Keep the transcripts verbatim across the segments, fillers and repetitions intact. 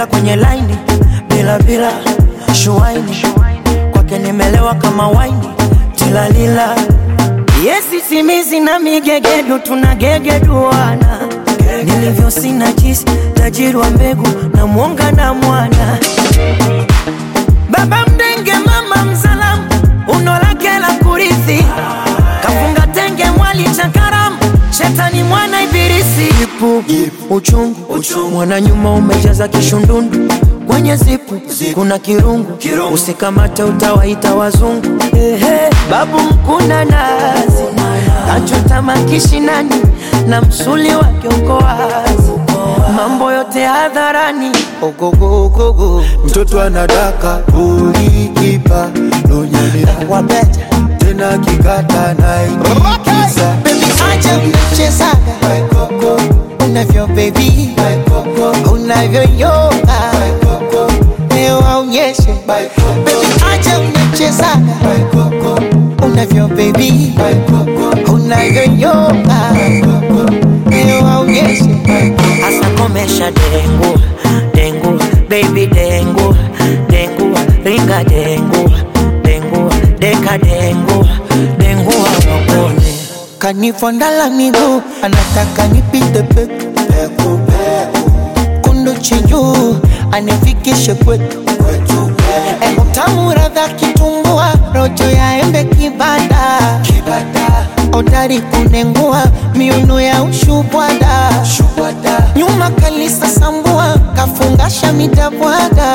akifika kwenye line bila bila shuaini kwake nimelewa kama wine tilalila. Yesi simizi na migegedu tunagegeduana, nilivyo sina jisi tajiri wa mbegu na mwonga na mwana. Baba mdenge mama mzalamu unolake la kurithi, kafunga tenge mwali chakaramu shetani mwana ibilisi. Ipu, uchungu, uchungu. Mwana nyuma umejaza kishundundu, kwenye zipu, zipu. Kuna kirungu, kirungu. Usikamate utawaita wazungu. Ehe, babu mkuna nazi kachota makishinani na msuli wake uko wazi, mambo yote hadharani. Ogogo ogogo mtoto anadaka ulikipa donyelea wabeta tena kikata na ikiza. Baby acha mchezaga unavyo baby unavyo yoga leo aonyeshe. Baby acha mchezaga unavyo baby unavyo yoga leo aonyeshe. Asa komesha dengu dengu baby dengu dengu ringa dengu dengu deka dengu dengu wakone. Kanifondala miguu anataka nipite peku peku peku, kundu chiju anifikishe kwetu kwetu. Ego tamu radha kitumbua, rojo ya embe kibada kibada, odari kunengua miuno ya ushubwada shubwada. Nyuma kalisa sambua kafungasha midabwada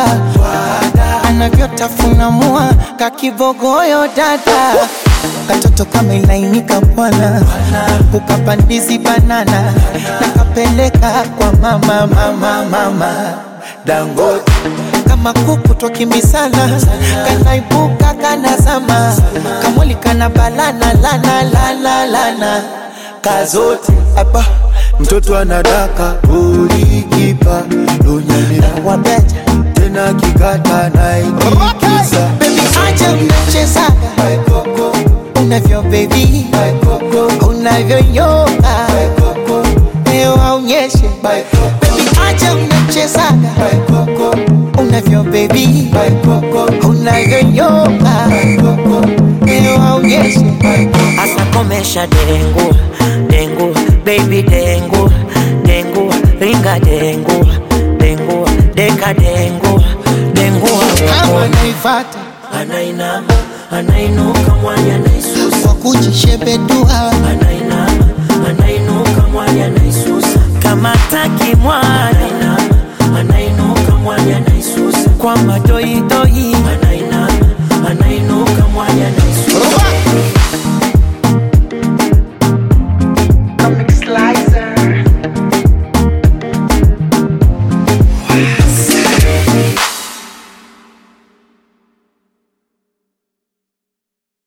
anavyotafuna mua kakibogoyo dada. Katoto kama ilainika bwana, ukapandizi banana na kapeleka kwa mama mama mama Dangote. Kama kuku twakimbisana kanaibuka kanazama, kamwili kana balana lana lana lana kazote. Apa mtoto anadaka ulikipa donyelea wabeta tena kikata na ikiza. Baby acha mchezaga unavyo baby unavyo yoga leo aonyeshe. Baby acha mchezaga unavyo baby unavyo yoga leo aonyeshe. Asa komesha dengu dengu baby dengu dengu ringa dengu dengu deka dengu dengu kama naifata anainama anainuka mwanya naisusa kwa kujishebedua, anainama anainuka mwanya naisusa kama taki mwana, anainuka mwanya naisusa kwa madoido.